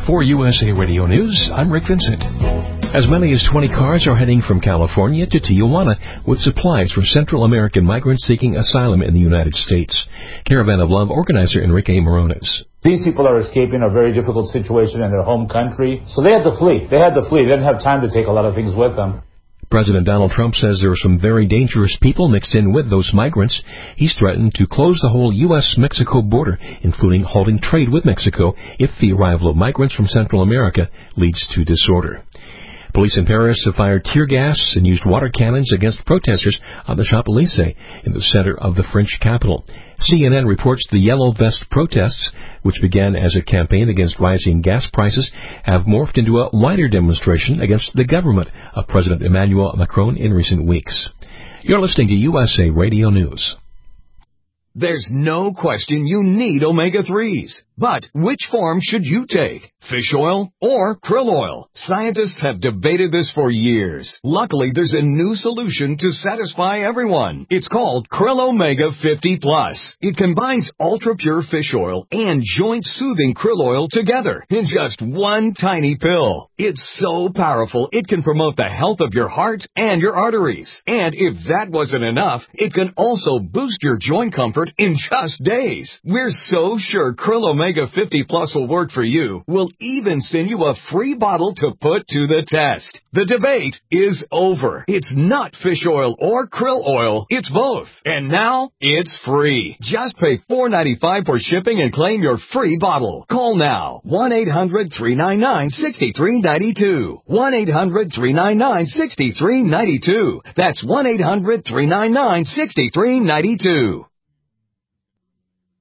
For USA Radio News, I'm Rick Vincent. As many as 20 cars are heading from California to Tijuana with supplies for Central American migrants seeking asylum in the United States. Caravan of Love organizer Enrique Morones. These people are escaping a very difficult situation in their home country, so they had to flee. They didn't have time to take a lot of things with them. President Donald Trump says there are some very dangerous people mixed in with those migrants. He's threatened to close the whole U.S.-Mexico border, including halting trade with Mexico if the arrival of migrants from Central America leads to disorder. Police in Paris have fired tear gas and used water cannons against protesters on the Champs-Élysées in the center of the French capital. CNN reports the Yellow Vest protests, which began as a campaign against rising gas prices, have morphed into a wider demonstration against the government of President Emmanuel Macron in recent weeks. You're listening to USA Radio News. There's no question you need omega-3s. But which form should you take? Fish oil or krill oil? Scientists have debated this for years. Luckily, there's a new solution to satisfy everyone. It's called Krill Omega 50 Plus. It combines ultra-pure fish oil and joint-soothing krill oil together in just one tiny pill. It's so powerful, it can promote the health of your heart and your arteries. And if that wasn't enough, it can also boost your joint comfort in just days. We're so sure Krill Omega 50 Plus will work for you. We'll even send you a free bottle to put to the test. The debate is over. It's not fish oil or krill oil. It's both. And now, it's free. Just pay $4.95 for shipping and claim your free bottle. Call now. 1-800-399-6392. 1-800-399-6392. That's 1-800-399-6392.